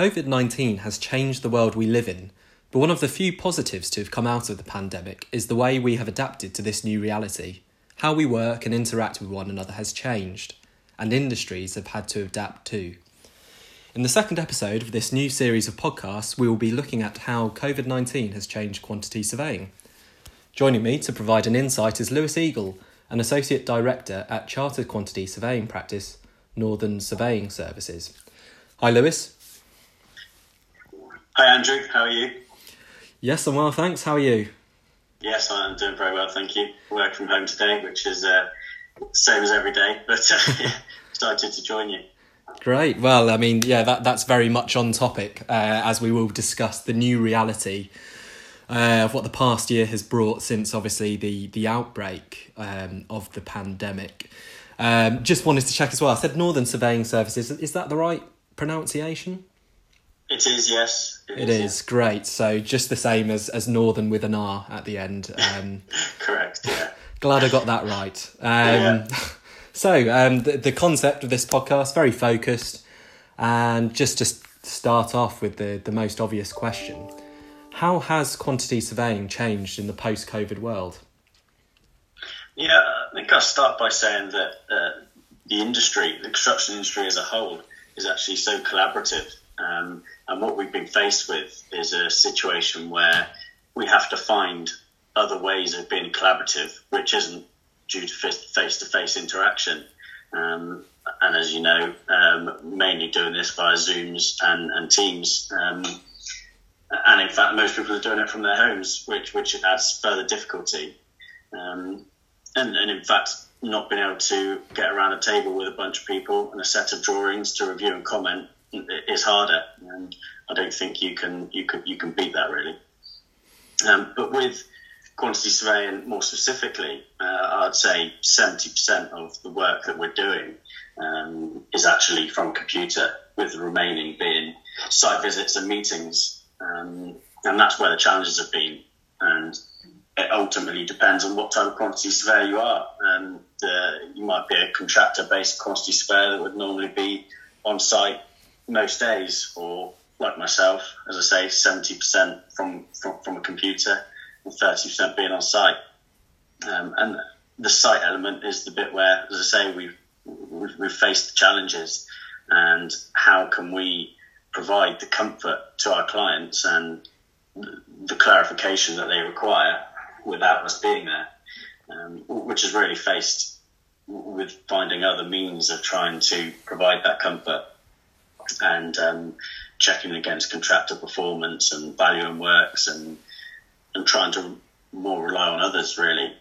COVID-19 has changed the world we live in, but one of the few positives to have come out of the pandemic is the way we have adapted to this new reality. How we work and interact with one another has changed, and industries have had to adapt too. In the second episode of this new series of podcasts, we will be looking at how COVID-19 has changed quantity surveying. Joining me to provide an insight is Lewis Eagle, an Associate Director at Chartered Quantity Surveying Practice, Northern Surveying Services. Hi Lewis. Hi Andrew, how are you? Yes, I'm well, thanks. How are you? Yes, I'm doing very well, thank you. Work from home today, which is same as every day, but excited to join you. Great. Well, I mean, that's very much on topic, as we will discuss the new reality of what the past year has brought since obviously the outbreak of the pandemic. Just wanted to check as well. I said Northern Surveying Services. Is that the right pronunciation? It is, yes. It is, great. So just the same as Northern with an R at the end. Correct, yeah. Glad I got that right. Yeah. So the concept of this podcast, very focused. And just to start off with the most obvious question, how has quantity surveying changed in the post-COVID world? Yeah, I think I'll start by saying that the construction industry as a whole is actually so collaborative. And what we've been faced with is a situation where we have to find other ways of being collaborative, which isn't due to face-to-face interaction. And as you know, mainly doing this via Zooms and Teams. And in fact, most people are doing it from their homes, which adds further difficulty. And in fact, not being able to get around a table with a bunch of people and a set of drawings to review and comment is harder, and I don't think you can beat that really. But with quantity surveying more specifically, I'd say 70% of the work that we're doing is actually from computer, with the remaining being site visits and meetings, and that's where the challenges have been. And it ultimately depends on what type of quantity surveyor you are. You might be a contractor-based quantity surveyor that would normally be on site most days, or like myself, as I say, 70% from a computer and 30% being on site. And the site element is the bit where, as I say, we've faced the challenges, and how can we provide the comfort to our clients and the clarification that they require without us being there, which is really faced with finding other means of trying to provide that comfort and checking against contractor performance and value and works, and trying to more rely on others really.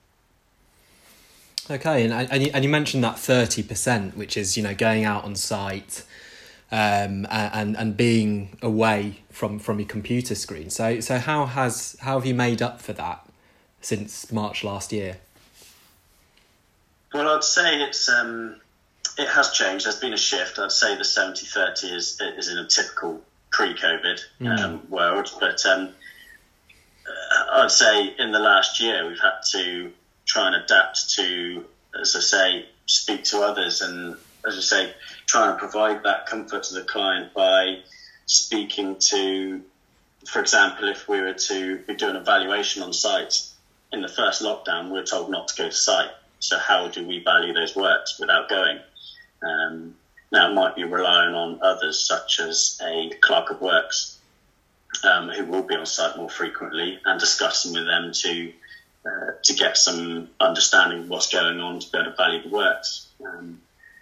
Okay, and you mentioned that 30%, which is going out on site and being away from your computer screen. So how have you made up for that since March last year? Well, I'd say it has changed. There's been a shift. I'd say the 70-30 is in a typical pre-COVID world. But I'd say in the last year, we've had to try and adapt to, as I say, speak to others. And as I say, try and provide that comfort to the client by speaking to, for example, if we were to be doing a valuation on site, in the first lockdown, we were told not to go to site. So how do we value those works without going? Now, it might be relying on others, such as a clerk of works, who will be on site more frequently, and discussing with them to get some understanding of what's going on to be able to value the works. And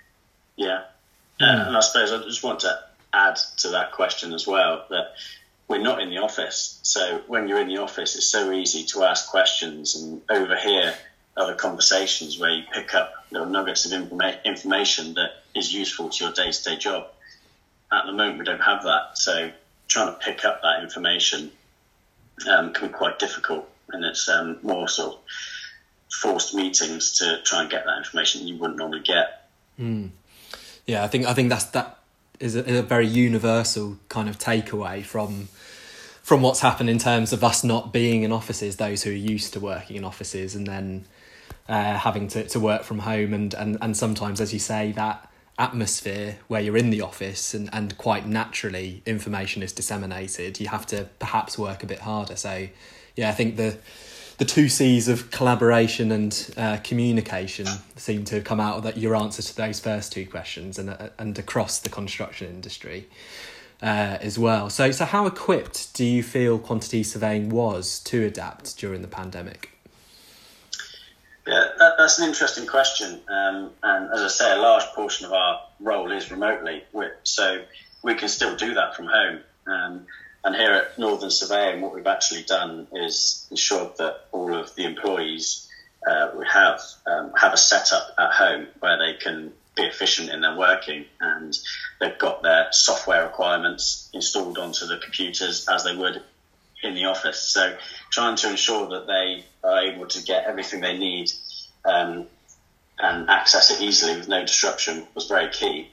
I suppose I just want to add to that question as well, that we're not in the office. So when you're in the office, it's so easy to ask questions and overhear other conversations where you pick up little nuggets of information that is useful to your day-to-day job. At the moment, we don't have that. So trying to pick up that information can be quite difficult. And it's more sort of forced meetings to try and get that information you wouldn't normally get. Yeah, I think that is a very universal kind of takeaway from what's happened in terms of us not being in offices, those who are used to working in offices, and then having to work from home, and sometimes, as you say, that atmosphere where you're in the office and quite naturally information is disseminated, you have to perhaps work a bit harder. So yeah, I think the two C's of collaboration and communication seem to have come out of that, your answer to those first two questions, and across the construction industry as well. So how equipped do you feel quantity surveying was to adapt during the pandemic? Yeah, that's an interesting question. And as I say, a large portion of our role is remotely, so we can still do that from home. And here at Northern Surveying, what we've actually done is ensured that all of the employees we have a setup at home where they can be efficient in their working, and they've got their software requirements installed onto the computers as they would in the office. So trying to ensure that they are able to get everything they need and access it easily with no disruption was very key.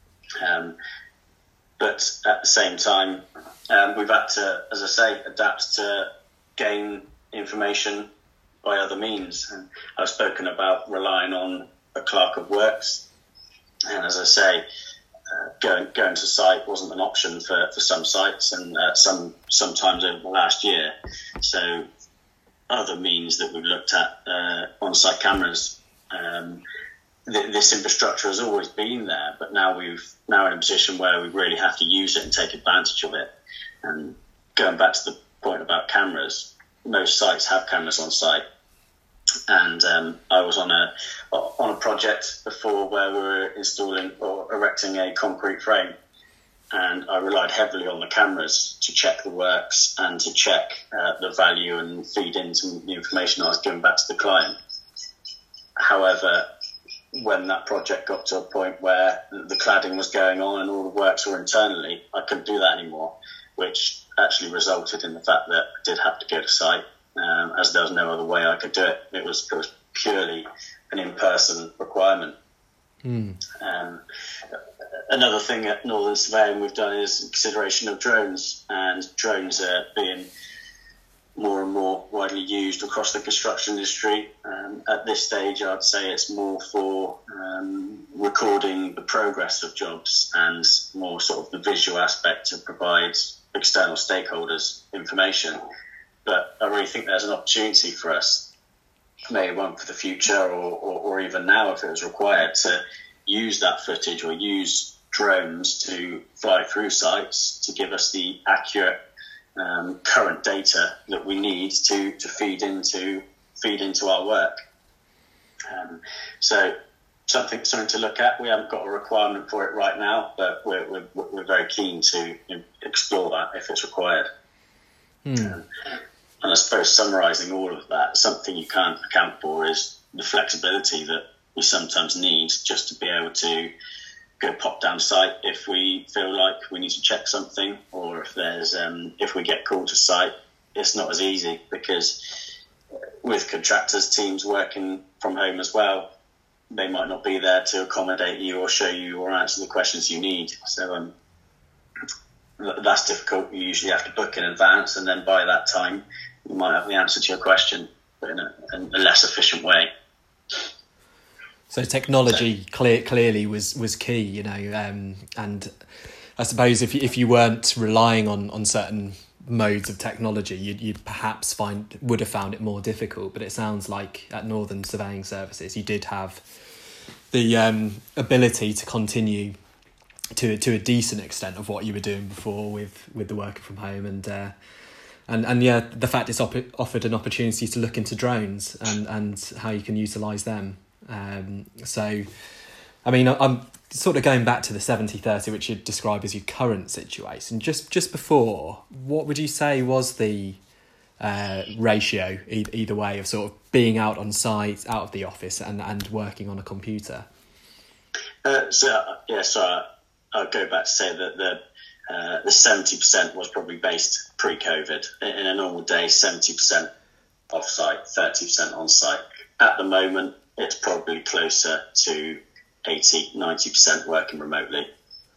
But at the same time, we've had to, as I say, adapt to gain information by other means. And I've spoken about relying on a clerk of works. And as I say, going to site wasn't an option for some sites, and sometimes over the last year. So other means that we've looked at, on-site cameras. This infrastructure has always been there, but now we're in a position where we really have to use it and take advantage of it. And going back to the point about cameras, most sites have cameras on site. And I was on a project before where we were installing or erecting a concrete frame, and I relied heavily on the cameras to check the works and to check the value and feed into the information I was giving back to the client. However, when that project got to a point where the cladding was going on and all the works were internally, I couldn't do that anymore, which actually resulted in the fact that I did have to go to site, as there was no other way I could do it. It was purely an in-person requirement. Another thing at Northern Surveying we've done is consideration of drones, and drones are being more and more widely used across the construction industry. At this stage, I'd say it's more for recording the progress of jobs and more sort of the visual aspect to provide external stakeholders information. But I really think there's an opportunity for us, maybe one for the future or even now if it was required, to use that footage or use drones to fly through sites to give us the accurate current data that we need to feed into our work. So something to look at. We haven't got a requirement for it right now, but we're very keen to explore that if it's required. And I suppose summarising all of that, something you can't account for is the flexibility that we sometimes need just to be able to go pop down site if we feel like we need to check something, or if we get called to site, it's not as easy because with contractors, teams working from home as well, they might not be there to accommodate you or show you or answer the questions you need. So that's difficult. You usually have to book in advance, and then by that time you might have the answer to your question, but in a less efficient way. So technology clearly was key, and I suppose if you weren't relying on certain modes of technology, you'd perhaps would have found it more difficult. But it sounds like at Northern Surveying Services, you did have the ability to continue to a decent extent of what you were doing before with the working from home, and yeah, the fact it's offered an opportunity to look into drones and how you can utilise them. So, I mean, I'm sort of going back to the 70-30, which you'd describe as your current situation. Just before, what would you say was the ratio either way of sort of being out on site, out of the office, and working on a computer? So I'll go back to say that the 70% was probably based pre-COVID. In a normal day, 70% off-site, 30% on-site. At the moment, it's probably closer to 80-90% working remotely.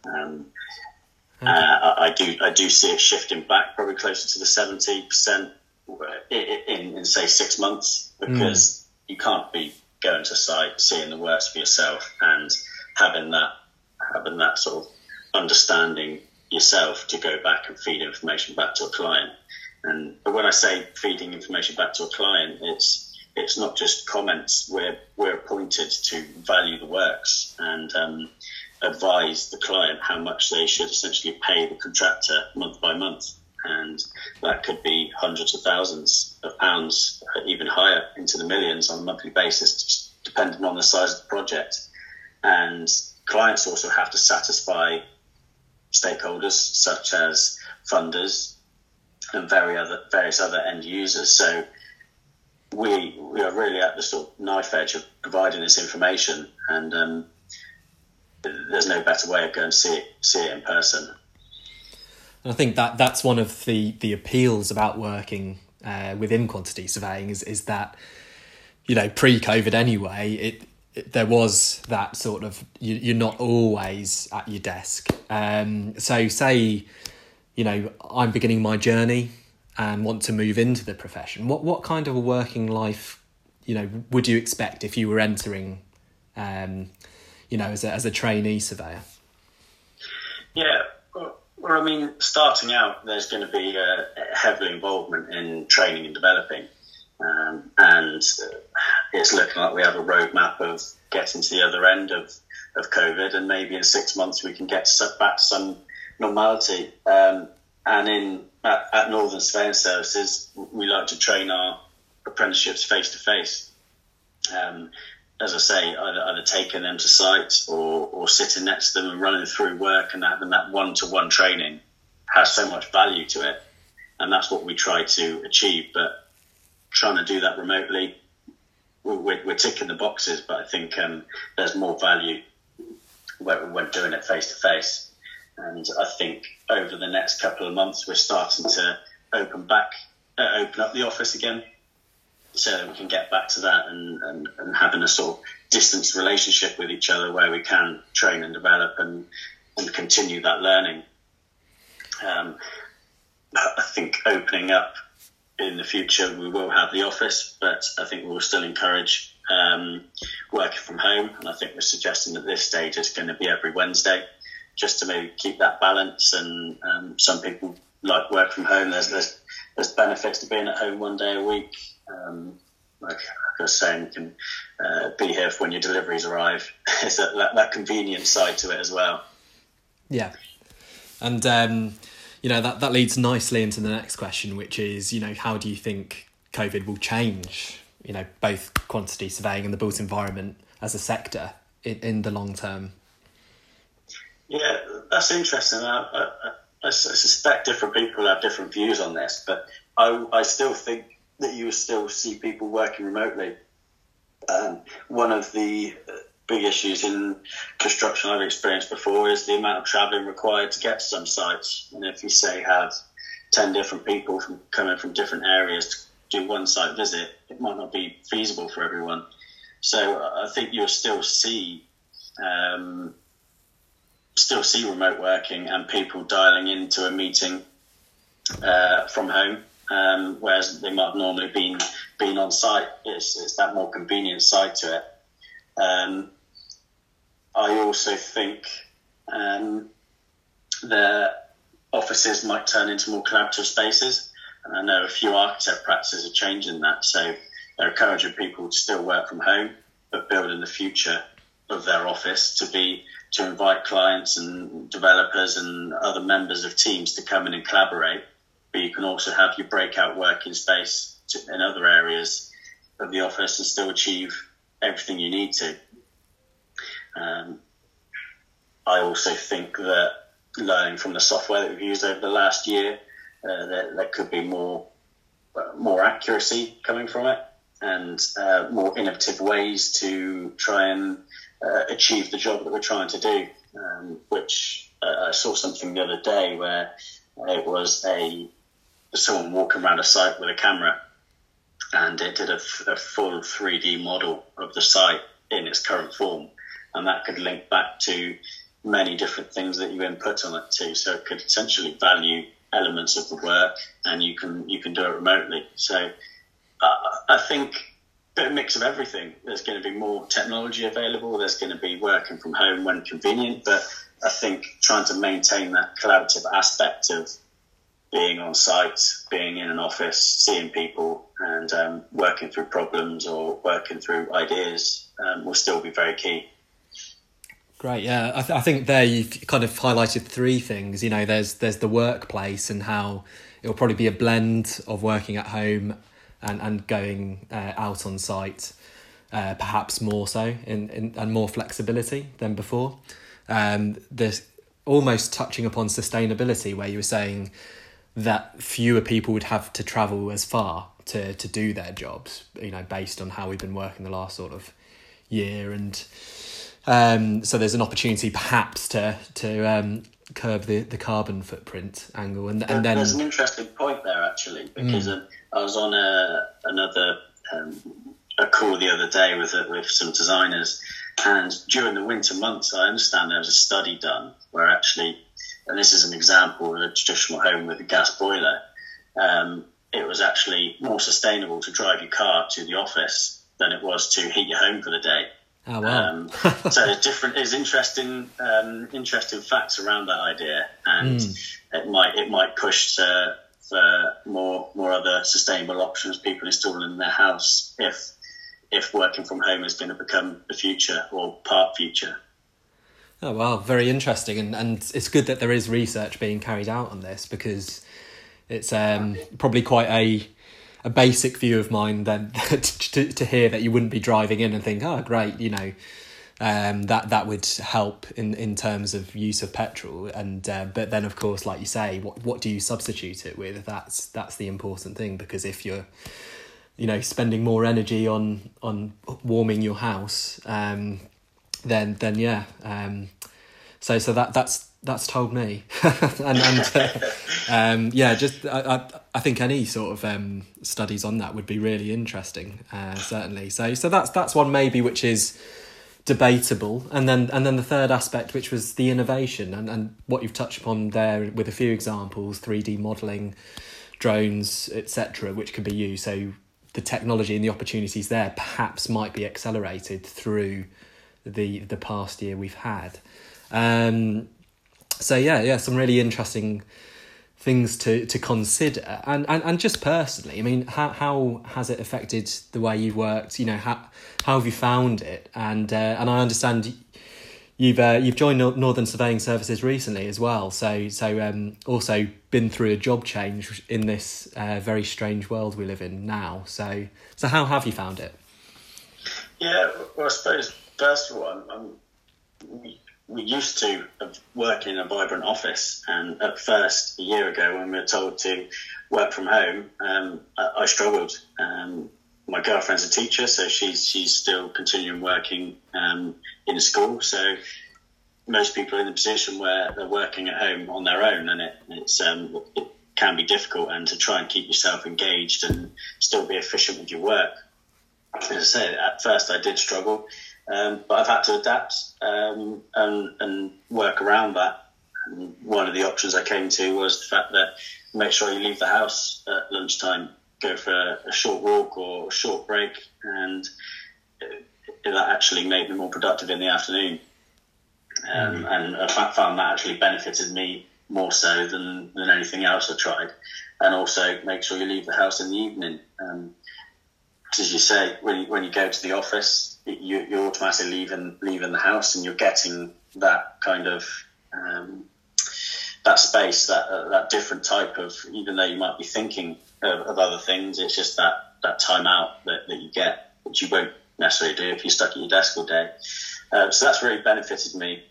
I do see it shifting back, probably closer to the 70% in say 6 months, because you can't be going to site, seeing the works for yourself, and having that having that sort of understanding yourself to go back and feed information back to a client. But when I say feeding information back to a client, it's not just comments. We're appointed to value the works and advise the client how much they should essentially pay the contractor month by month. And that could be hundreds of thousands of pounds, even higher, into the millions on a monthly basis, just depending on the size of the project. And clients also have to satisfy stakeholders such as funders and various other end users. So we are really at the sort of knife edge of providing this information, and there's no better way of going to see it in person. And I think that's one of the appeals about working within quantity surveying is that, pre-COVID anyway, there was that sort of, you're not always at your desk. So say, I'm beginning my journey and want to move into the profession. What kind of a working life, would you expect if you were entering, as a trainee surveyor? Yeah. Well, I mean, starting out, there's going to be a heavy involvement in training and developing. And it's looking like we have a roadmap of getting to the other end of COVID, and maybe in 6 months we can get back to some normality. And at Northern Surveying Services, we like to train our apprenticeships face-to-face. As I say, either taking them to site or sitting next to them and running through work, and having that one-to-one training has so much value to it. And that's what we try to achieve. But trying to do that remotely, we're ticking the boxes, but I think there's more value when doing it face-to-face. And I think over the next couple of months, we're starting to open up the office again, so that we can get back to that and having a sort of distance relationship with each other where we can train and develop and continue that learning. I think opening up in the future, we will have the office, but I think we'll still encourage working from home. And I think we're suggesting at this stage it's going to be every Wednesday, just to maybe keep that balance. And some people like work from home. There's benefits to being at home one day a week. Like I was saying, you can be here for when your deliveries arrive. It's that convenient side to it as well. Yeah. And, that leads nicely into the next question, which is, how do you think COVID will change, both quantity surveying and the built environment as a sector in the long term? Yeah, that's interesting. I suspect different people have different views on this, but I still think that you will still see people working remotely. One of the big issues in construction I've experienced before is the amount of travelling required to get to some sites. And if you say have 10 different people coming from different areas to do one site visit, it might not be feasible for everyone. So I think you'll still see remote working and people dialing into a meeting from home, whereas they might have normally been on site. It's that more convenient side to it. I also think the offices might turn into more collaborative spaces, and I know a few architect practices are changing that, so they're encouraging people to still work from home, but building the future of their office to invite clients and developers and other members of teams to come in and collaborate. But you can also have your breakout working space in other areas of the office and still achieve everything you need to. I also think that learning from the software that we've used over the last year, there could be more accuracy coming from it, and more innovative ways to try and achieve the job that we're trying to do. Which I saw something the other day where it was someone walking around a site with a camera, and it did a full 3D model of the site in its current form, and that could link back to many different things that you input on it too. So it could essentially value elements of the work, and you can do it remotely. So I think bit of mix of everything. There's going to be more technology available. There's going to be working from home when convenient. But I think trying to maintain that collaborative aspect of being on site, being in an office, seeing people, and working through problems or working through ideas will still be very key. Great, yeah. I think there you've kind of highlighted three things. You know, there's the workplace and how it'll probably be a blend of working at home and going out on site, perhaps more so, and more flexibility than before. There's almost touching upon sustainability, where you were saying that fewer people would have to travel as far to do their jobs, you know, based on how we've been working the last sort of year. And so there's an opportunity perhaps to curb the carbon footprint angle. And then there's an interesting point there, actually, because I was on another a call the other day with some designers, and during the winter months, I understand there was a study done where actually, and this is an example of a traditional home with a gas boiler, it was actually more sustainable to drive your car to the office than it was to heat your home for the day. Oh, wow. So there's interesting facts around that idea, and it might push for more other sustainable options people installing in their house if working from home is going to become the future or part future. Oh, wow, very interesting. And it's good that there is research being carried out on this, because it's probably quite a basic view of mine then to hear that you wouldn't be driving in and think, oh, great, you know, that would help in terms of use of petrol. And but then, of course, like you say, what do you substitute it with? That's the important thing, because if you're, you know, spending more energy on warming your house, then yeah. So that's told me, and yeah, just I think any sort of studies on that would be really interesting, certainly. So that's one maybe which is debatable, and then the third aspect, which was the innovation and what you've touched upon there with a few examples, 3D modelling, drones, etc., which could be used. So the technology and the opportunities there perhaps might be accelerated through the past year we've had. So yeah, some really interesting things to consider, and just personally, I mean, how has it affected the way you've worked? You know, how have you found it? And I understand you've joined Northern Surveying Services recently as well. So also been through a job change in this very strange world we live in now. So how have you found it? Yeah, well, I suppose first of all, we used to work in a vibrant office, and at first, a year ago, when we were told to work from home, I struggled. My girlfriend's a teacher, so she's still continuing working in a school. So most people are in the position where they're working at home on their own, and it can be difficult, and to try and keep yourself engaged and still be efficient with your work. As I said, at first I did struggle. But I've had to adapt and work around that. And one of the options I came to was the fact that make sure you leave the house at lunchtime, go for a short walk or a short break, and that actually made me more productive in the afternoon. And I found that actually benefited me more so than anything else I tried. And also make sure you leave the house in the evening. As you say, when you go to the office, you're automatically leaving the house, and you're getting that kind of that space, that different type of, even though you might be thinking of other things, it's just that time out that you get, which you won't necessarily do if you're stuck at your desk all day. So that's really benefited me.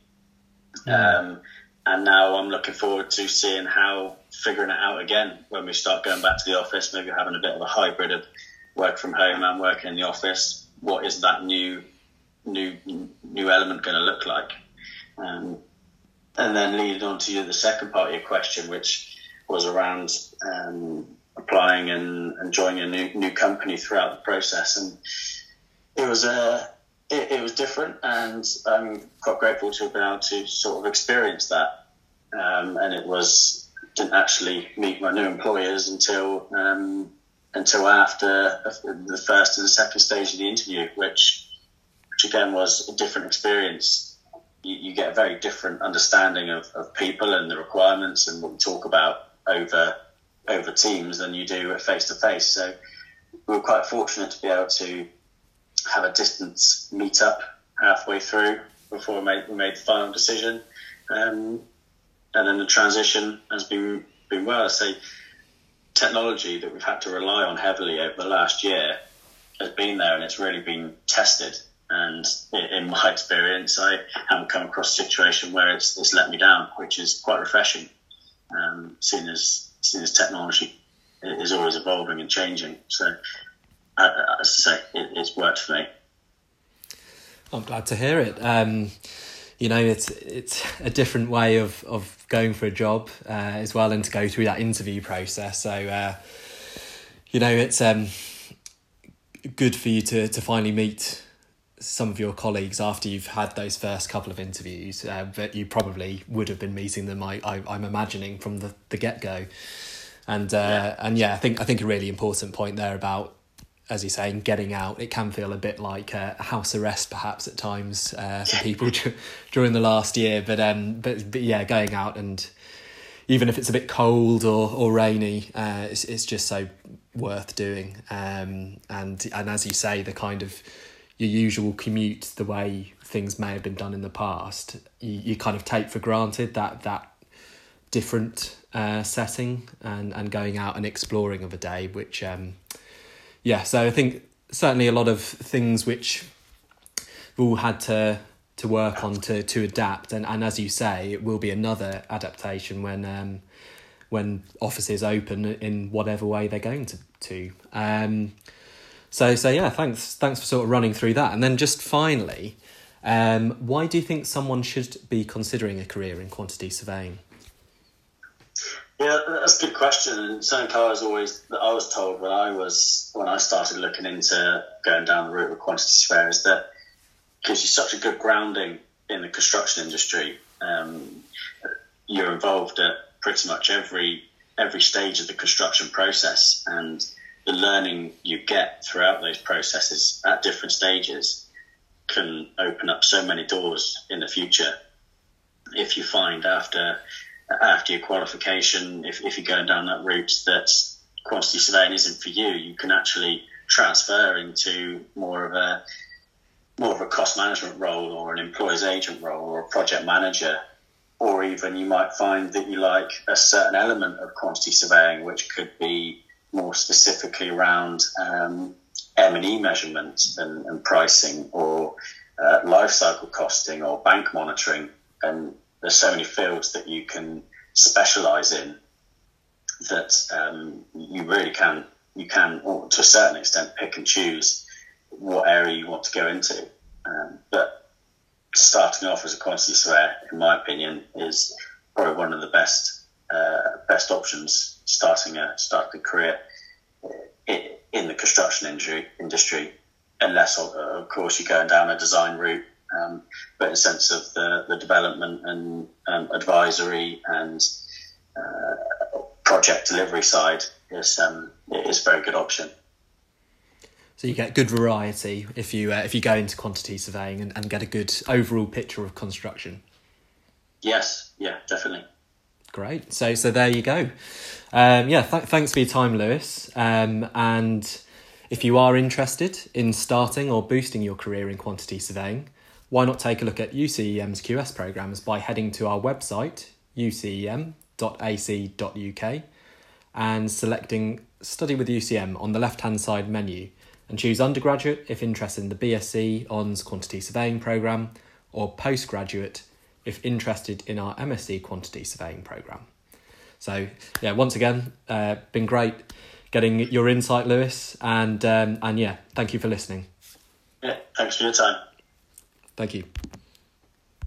And now I'm looking forward to seeing how figuring it out again when we start going back to the office, maybe having a bit of a hybrid of work from home and working in the office. What is that new element going to look like? And then leading on to the second part of your question, which was around applying and joining a new company throughout the process. And it was different, and I'm quite grateful to have been able to sort of experience that. And didn't actually meet my new employers until until after the first and the second stage of the interview, which again was a different experience. You get a very different understanding of people and the requirements and what we talk about over Teams than you do at face to face. So we were quite fortunate to be able to have a distance meet up halfway through before we made the final decision, and then the transition has been well. I say technology that we've had to rely on heavily over the last year has been there, and it's really been tested. And in my experience, I haven't come across a situation where it's let me down, which is quite refreshing. Seeing as technology is always evolving and changing. So, as I say, it's worked for me. I'm glad to hear it. It's a different way of going for a job as well, and to go through that interview process. So, it's good for you to finally meet some of your colleagues after you've had those first couple of interviews, but you probably would have been meeting them, I'm imagining, from the get-go. And I think a really important point there about, as you're saying, getting out. It can feel a bit like a house arrest perhaps at times for people during the last year, but yeah, going out, and even if it's a bit cold or rainy, it's just so worth doing. And as you say, the kind of your usual commute, the way things may have been done in the past, you kind of take for granted that different setting and going out and exploring of a day, which so I think certainly a lot of things which we've all had to work on to adapt, and as you say, it will be another adaptation when offices open in whatever way they're going to. So yeah, thanks for sort of running through that. And then just finally, why do you think someone should be considering a career in quantity surveying? Yeah, that's a good question. And something I was told when I started looking into going down the route of quantity surveyor is that it gives you such a good grounding in the construction industry. You're involved at pretty much every stage of the construction process, and the learning you get throughout those processes at different stages can open up so many doors in the future. If you find after your qualification, if you're going down that route, that quantity surveying isn't for you, you can actually transfer into more of a cost management role, or an employer's agent role, or a project manager, or even you might find that you like a certain element of quantity surveying, which could be more specifically around M&E measurement and pricing, or life cycle costing, or bank monitoring. And there's so many fields that you can specialise in that you really can, or to a certain extent, pick and choose what area you want to go into. But starting off as a quantity surveyor, in my opinion, is probably one of the best options starting a career in the construction industry, unless of course you're going down a design route. But in the sense of the development and advisory and project delivery side, it is a very good option. So you get good variety if you go into quantity surveying and get a good overall picture of construction. Yes, yeah, definitely. Great. So there you go. Thanks for your time, Lewis. And if you are interested in starting or boosting your career in quantity surveying, why not take a look at UCEM's QS programmes by heading to our website, ucem.ac.uk, and selecting Study with UCM on the left-hand side menu, and choose undergraduate if interested in the BSc Hons Quantity Surveying programme, or postgraduate if interested in our MSc Quantity Surveying programme. So, yeah, once again, been great getting your insight, Lewis, and thank you for listening. Yeah, thanks for your time. Thank you.